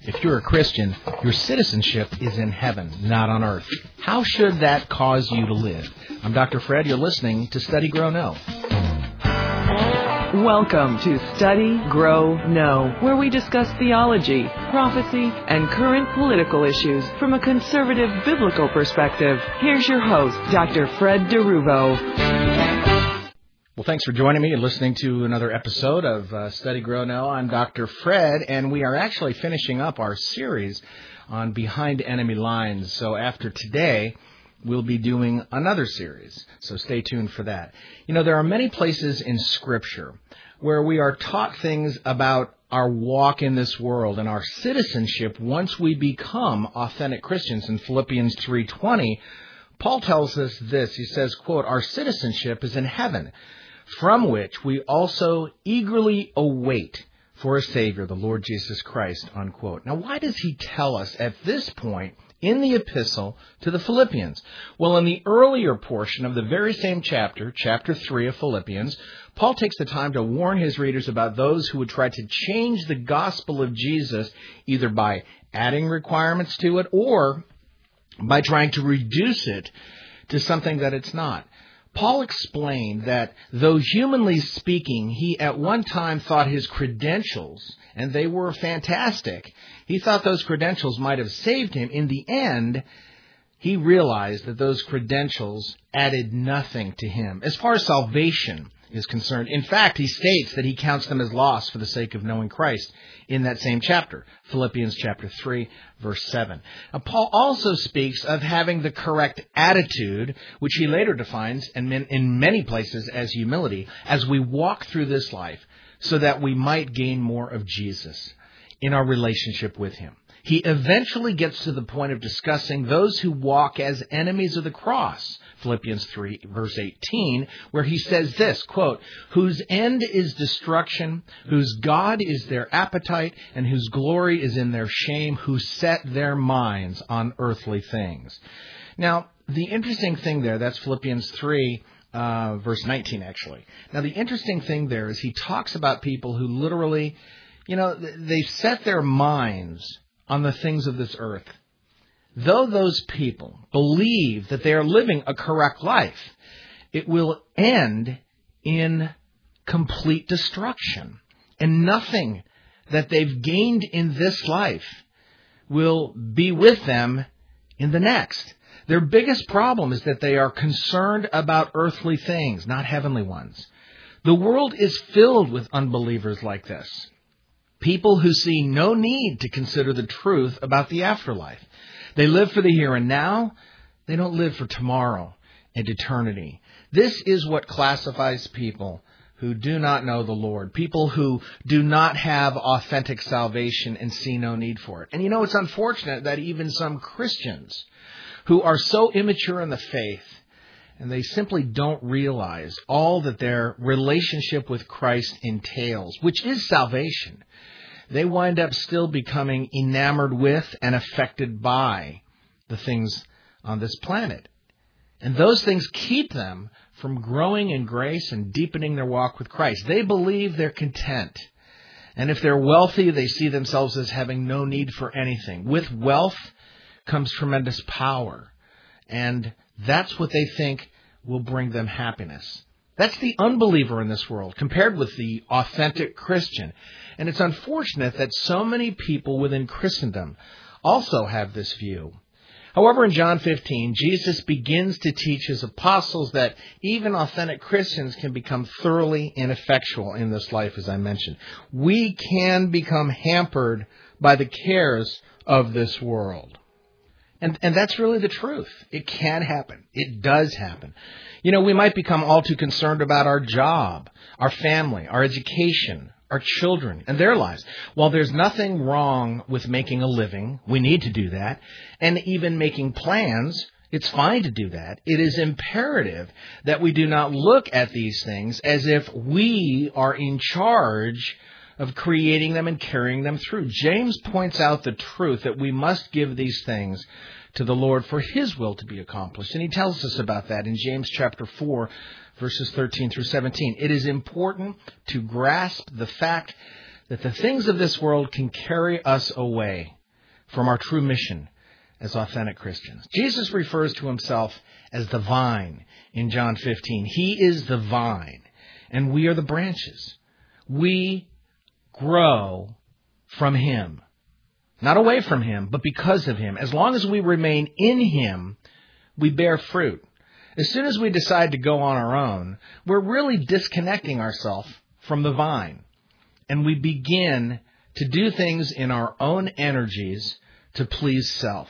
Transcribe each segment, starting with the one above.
If you're a Christian, your citizenship is in heaven, not on earth. How should that cause you to live? I'm Dr. Fred. You're listening to Study, Grow, Know. Welcome to Study, Grow, Know, where we discuss theology, prophecy, and current political issues from a conservative biblical perspective. Here's your host, Dr. Fred DeRuvo. Well, thanks for joining me and listening to another episode of Study, Grow, Know. I'm Dr. Fred, and we are actually finishing up our series on Behind Enemy Lines. So after today, we'll be doing another series. So stay tuned for that. You know, there are many places in Scripture where we are taught things about our walk in this world and our citizenship once we become authentic Christians. In Philippians 3:20, Paul tells us this. He says, quote, "Our citizenship is in heaven, from which we also eagerly await for a Savior, the Lord Jesus Christ," unquote. Now, why does he tell us at this point in the epistle to the Philippians? Well, in the earlier portion of the very same chapter, chapter 3 of Philippians, Paul takes the time to warn his readers about those who would try to change the gospel of Jesus either by adding requirements to it or by trying to reduce it to something that it's not. Paul explained that though humanly speaking, he at one time thought his credentials, and they were fantastic, he thought those credentials might have saved him. In the end, he realized that those credentials added nothing to him as far as salvation is concerned. In fact, he states that he counts them as lost for the sake of knowing Christ in that same chapter, Philippians chapter 3, verse 7. Now, Paul also speaks of having the correct attitude, which he later defines in many places as humility, as we walk through this life so that we might gain more of Jesus in our relationship with him. He eventually gets to the point of discussing those who walk as enemies of the cross, Philippians 3, verse 18, where he says this, quote, "Whose end is destruction, whose God is their appetite, and whose glory is in their shame, who set their minds on earthly things." Now, the interesting thing there, that's Philippians 3, verse 19, actually. Now, the interesting thing there is he talks about people who literally, they set their minds on the things of this earth. Though those people believe that they are living a correct life, it will end in complete destruction. And nothing that they've gained in this life will be with them in the next. Their biggest problem is that they are concerned about earthly things, not heavenly ones. The world is filled with unbelievers like this. People who see no need to consider the truth about the afterlife. They live for the here and now. They don't live for tomorrow and eternity. This is what classifies people who do not know the Lord, people who do not have authentic salvation and see no need for it. And it's unfortunate that even some Christians who are so immature in the faith, and they simply don't realize all that their relationship with Christ entails, which is salvation, they wind up still becoming enamored with and affected by the things on this planet. And those things keep them from growing in grace and deepening their walk with Christ. They believe they're content. And if they're wealthy, they see themselves as having no need for anything. With wealth comes tremendous power. And that's what they think will bring them happiness. That's the unbeliever in this world compared with the authentic Christian. And it's unfortunate that so many people within Christendom also have this view. However, in John 15, Jesus begins to teach his apostles that even authentic Christians can become thoroughly ineffectual in this life, as I mentioned. We can become hampered by the cares of this world. And that's really the truth. It can happen. It does happen. We might become all too concerned about our job, our family, our education, our children, and their lives. While there's nothing wrong with making a living, we need to do that, and even making plans, it's fine to do that. It is imperative that we do not look at these things as if we are in charge of creating them and carrying them through. James points out the truth that we must give these things to the Lord for his will to be accomplished. And he tells us about that in James chapter 4, verses 13 through 17. It is important to grasp the fact that the things of this world can carry us away from our true mission as authentic Christians. Jesus refers to himself as the vine in John 15. He is the vine, and we are the branches. We grow from him. Not away from him, but because of him. As long as we remain in him, we bear fruit. As soon as we decide to go on our own, we're really disconnecting ourselves from the vine. And we begin to do things in our own energies to please self.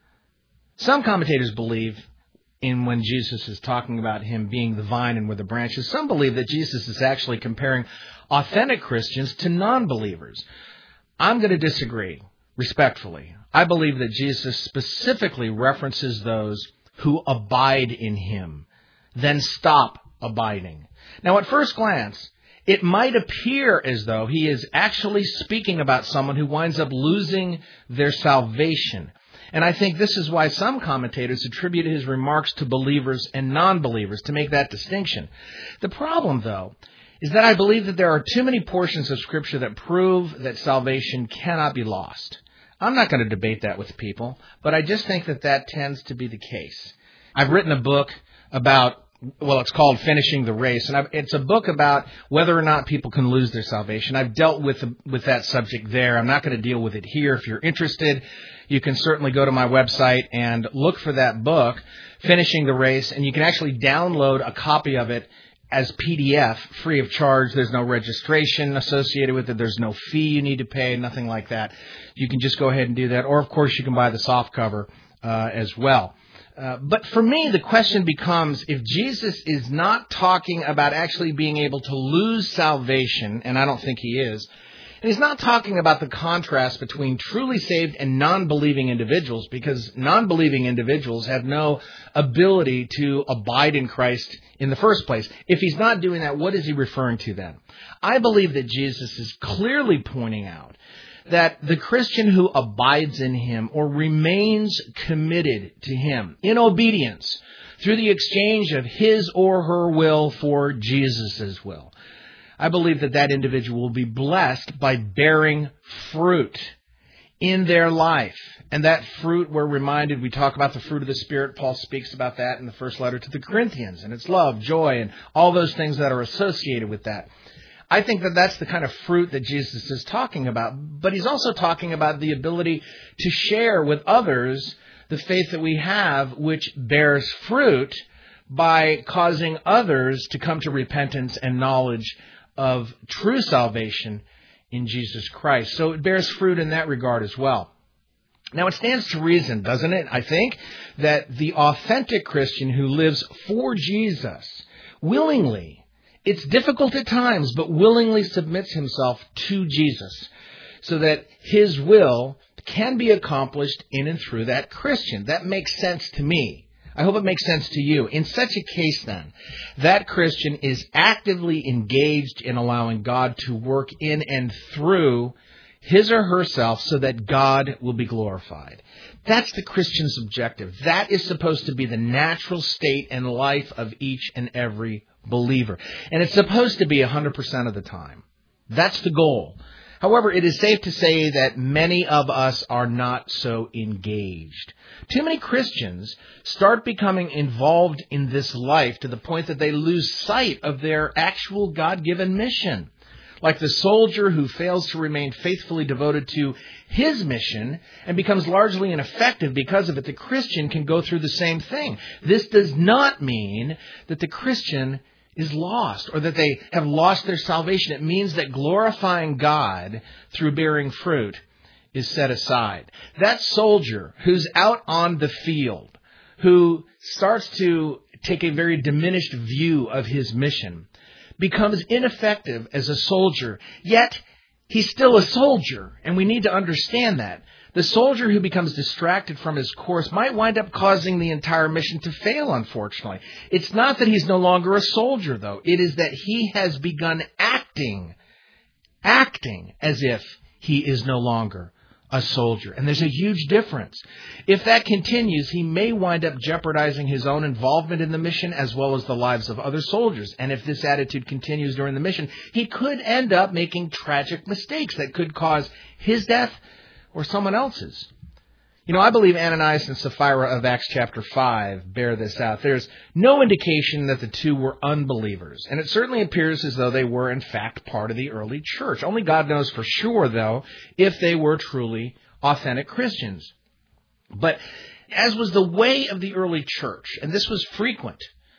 Some commentators believe in when Jesus is talking about him being the vine and we're the branches. Some believe that Jesus is actually comparing authentic Christians to non-believers. I'm going to disagree, respectfully. I believe that Jesus specifically references those who abide in him, then stop abiding. Now, at first glance, it might appear as though he is actually speaking about someone who winds up losing their salvation. And I think this is why some commentators attribute his remarks to believers and non-believers, to make that distinction. The problem, though, is that I believe that there are too many portions of Scripture that prove that salvation cannot be lost. I'm not going to debate that with people, but I just think that that tends to be the case. I've written a book about, well, it's called Finishing the Race, and it's a book about whether or not people can lose their salvation. I've dealt with that subject there. I'm not going to deal with it here. If you're interested, you can certainly go to my website and look for that book, Finishing the Race, and you can actually download a copy of it as PDF, free of charge. There's no registration associated with it. There's no fee you need to pay, nothing like that. You can just go ahead and do that. Or, of course, you can buy the soft cover as well. But for me, the question becomes, if Jesus is not talking about actually being able to lose salvation, and I don't think he is, and he's not talking about the contrast between truly saved and non-believing individuals, because non-believing individuals have no ability to abide in Christ in the first place. If he's not doing that, what is he referring to then? I believe that Jesus is clearly pointing out that the Christian who abides in him or remains committed to him in obedience through the exchange of his or her will for Jesus' will, I believe that that individual will be blessed by bearing fruit in their life. And that fruit, we're reminded, we talk about the fruit of the Spirit. Paul speaks about that in the first letter to the Corinthians. And it's love, joy, and all those things that are associated with that. I think that that's the kind of fruit that Jesus is talking about. But he's also talking about the ability to share with others the faith that we have, which bears fruit by causing others to come to repentance and knowledge of true salvation in Jesus Christ. So it bears fruit in that regard as well. Now, it stands to reason, doesn't it, I think, that the authentic Christian who lives for Jesus willingly, it's difficult at times, but willingly submits himself to Jesus so that his will can be accomplished in and through that Christian. That makes sense to me. I hope it makes sense to you. In such a case, then, that Christian is actively engaged in allowing God to work in and through his or herself so that God will be glorified. That's the Christian's objective. That is supposed to be the natural state and life of each and every believer. And it's supposed to be 100% of the time. That's the goal. However, it is safe to say that many of us are not so engaged. Too many Christians start becoming involved in this life to the point that they lose sight of their actual God-given mission. Like the soldier who fails to remain faithfully devoted to his mission and becomes largely ineffective because of it, the Christian can go through the same thing. This does not mean that the Christian is lost or that they have lost their salvation. It means that glorifying God through bearing fruit is set aside. That soldier who's out on the field, who starts to take a very diminished view of his mission, becomes ineffective as a soldier, yet he's still a soldier, and we need to understand that. The soldier who becomes distracted from his course might wind up causing the entire mission to fail, unfortunately. It's not that he's no longer a soldier, though. It is that he has begun acting as if he is no longer a soldier. And there's a huge difference. If that continues, he may wind up jeopardizing his own involvement in the mission as well as the lives of other soldiers. And if this attitude continues during the mission, he could end up making tragic mistakes that could cause his death or someone else's. I believe Ananias and Sapphira of Acts chapter 5 bear this out. There's no indication that the two were unbelievers, and it certainly appears as though they were, in fact, part of the early church. Only God knows for sure, though, if they were truly authentic Christians. But as was the way of the early church, and this was frequent,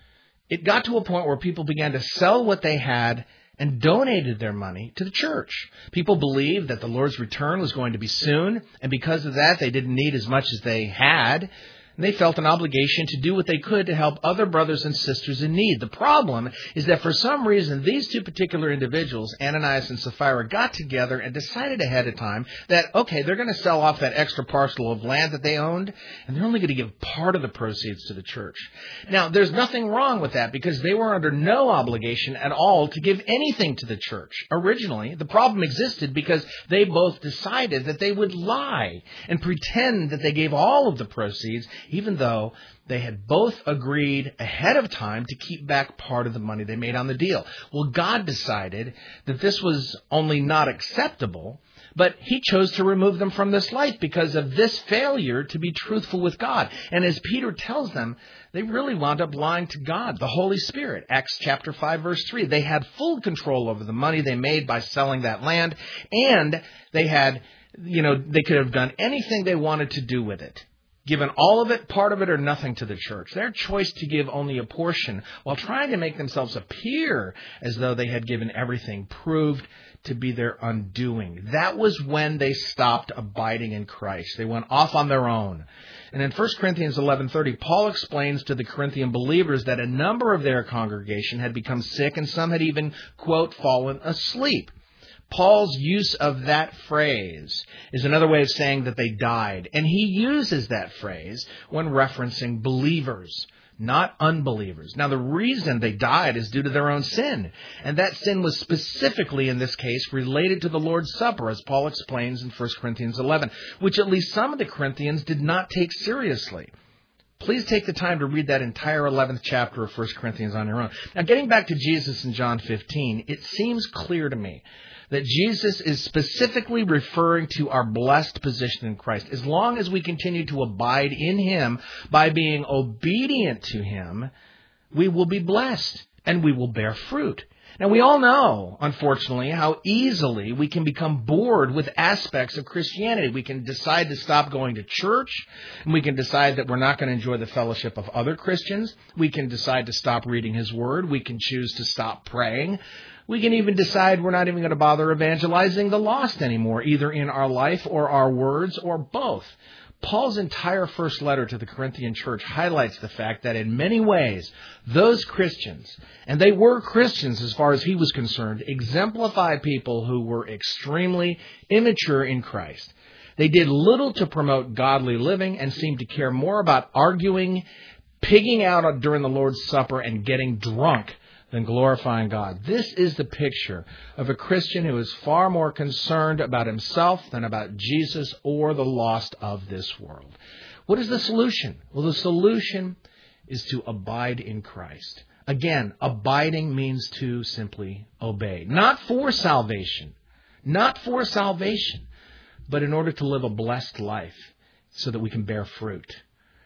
it got to a point where people began to sell what they had and donated their money to the church. People believed that the Lord's return was going to be soon, and because of that, they didn't need as much as they had. And they felt an obligation to do what they could to help other brothers and sisters in need. The problem is that for some reason, these two particular individuals, Ananias and Sapphira, got together and decided ahead of time that, okay, they're going to sell off that extra parcel of land that they owned, and they're only going to give part of the proceeds to the church. Now, there's nothing wrong with that because they were under no obligation at all to give anything to the church. Originally, the problem existed because they both decided that they would lie and pretend that they gave all of the proceeds, even though they had both agreed ahead of time to keep back part of the money they made on the deal. Well, God decided that this was only not acceptable, but He chose to remove them from this life because of this failure to be truthful with God. And as Peter tells them, they really wound up lying to God, the Holy Spirit. Acts chapter 5, verse 3. They had full control over the money they made by selling that land, and they had, they could have done anything they wanted to do with it. Given all of it, part of it, or nothing to the church. Their choice to give only a portion while trying to make themselves appear as though they had given everything proved to be their undoing. That was when they stopped abiding in Christ. They went off on their own. And in 1 Corinthians 11:30, Paul explains to the Corinthian believers that a number of their congregation had become sick and some had even, quote, fallen asleep. Paul's use of that phrase is another way of saying that they died. And he uses that phrase when referencing believers, not unbelievers. Now, the reason they died is due to their own sin. And that sin was specifically, in this case, related to the Lord's Supper, as Paul explains in 1 Corinthians 11, which at least some of the Corinthians did not take seriously. Please take the time to read that entire 11th chapter of 1 Corinthians on your own. Now, getting back to Jesus in John 15, it seems clear to me that Jesus is specifically referring to our blessed position in Christ. As long as we continue to abide in Him by being obedient to Him, we will be blessed and we will bear fruit. Now, we all know, unfortunately, how easily we can become bored with aspects of Christianity. We can decide to stop going to church, and we can decide that we're not going to enjoy the fellowship of other Christians. We can decide to stop reading His Word. We can choose to stop praying. We can even decide we're not even going to bother evangelizing the lost anymore, either in our life or our words or both. Paul's entire first letter to the Corinthian church highlights the fact that in many ways, those Christians, and they were Christians as far as he was concerned, exemplify people who were extremely immature in Christ. They did little to promote godly living and seemed to care more about arguing, pigging out during the Lord's Supper, and getting drunk than glorifying God. This is the picture of a Christian who is far more concerned about himself than about Jesus or the lost of this world. What is the solution? Well, the solution is to abide in Christ. Again, abiding means to simply obey. Not for salvation. Not for salvation. But in order to live a blessed life so that we can bear fruit.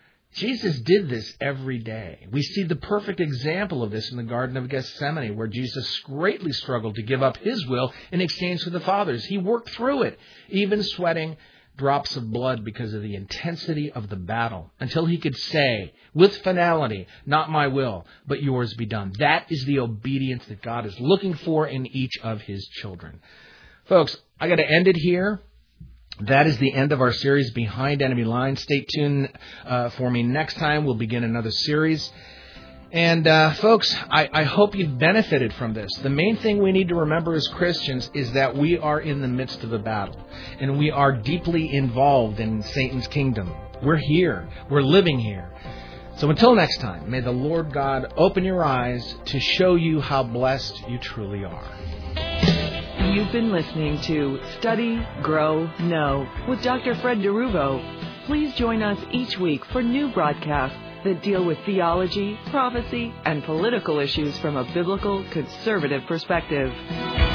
Jesus did this every day. We see the perfect example of this in the Garden of Gethsemane, where Jesus greatly struggled to give up His will in exchange for the Father's. He worked through it, even sweating drops of blood because of the intensity of the battle, until He could say, with finality, not my will, but yours be done. That is the obedience that God is looking for in each of His children. Folks, I got to end it here. That is the end of our series, Behind Enemy Lines. Stay tuned for me next time. We'll begin another series. And folks, I hope you've benefited from this. The main thing we need to remember as Christians is that we are in the midst of a battle. And we are deeply involved in Satan's kingdom. We're here. We're living here. So until next time, may the Lord God open your eyes to show you how blessed you truly are. You've been listening to Study, Grow, Know with Dr. Fred DeRuvo. Please join us each week for new broadcasts that deal with theology, prophecy, and political issues from a biblical, conservative perspective.